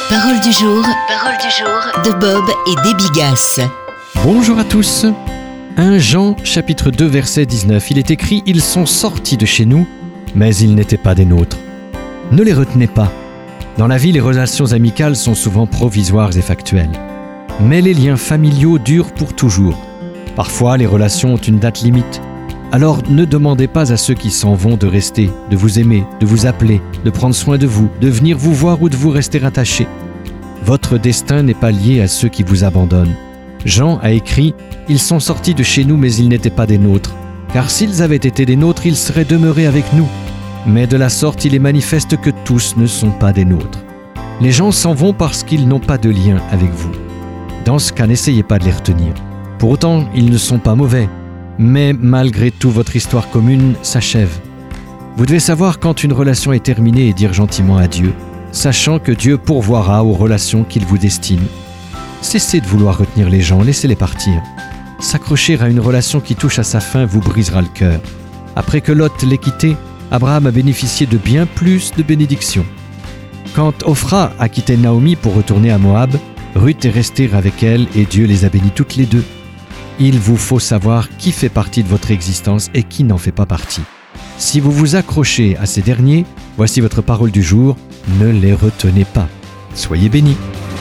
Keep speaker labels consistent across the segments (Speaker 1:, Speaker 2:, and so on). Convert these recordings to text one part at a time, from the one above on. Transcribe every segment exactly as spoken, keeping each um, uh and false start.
Speaker 1: Parole du jour, parole du jour de Bob et des Bigasses.
Speaker 2: Bonjour à tous. premier Jean chapitre deux verset dix-neuf, il est écrit « Ils sont sortis de chez nous, mais ils n'étaient pas des nôtres. » Ne les retenez pas. Dans la vie, les relations amicales sont souvent provisoires et factuelles. Mais les liens familiaux durent pour toujours. Parfois, les relations ont une date limite. Alors ne demandez pas à ceux qui s'en vont de rester, de vous aimer, de vous appeler, de prendre soin de vous, de venir vous voir ou de vous rester attachés. Votre destin n'est pas lié à ceux qui vous abandonnent. Jean a écrit « Ils sont sortis de chez nous, mais ils n'étaient pas des nôtres. Car s'ils avaient été des nôtres, ils seraient demeurés avec nous. Mais de la sorte, il est manifeste que tous ne sont pas des nôtres. » Les gens s'en vont parce qu'ils n'ont pas de lien avec vous. Dans ce cas, n'essayez pas de les retenir. Pour autant, ils ne sont pas mauvais. Mais malgré tout, votre histoire commune s'achève. Vous devez savoir quand une relation est terminée et dire gentiment adieu, sachant que Dieu pourvoira aux relations qu'il vous destine. Cessez de vouloir retenir les gens, laissez-les partir. S'accrocher à une relation qui touche à sa fin vous brisera le cœur. Après que Lot l'ait quitté, Abraham a bénéficié de bien plus de bénédictions. Quand Ophra a quitté Naomi pour retourner à Moab, Ruth est restée avec elle et Dieu les a bénies toutes les deux. Il vous faut savoir qui fait partie de votre existence et qui n'en fait pas partie. Si vous vous accrochez à ces derniers, voici votre parole du jour, ne les retenez pas. Soyez bénis.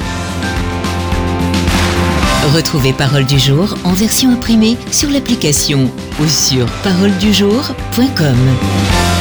Speaker 1: Retrouvez Parole du jour en version imprimée sur l'application ou sur parole du jour point com.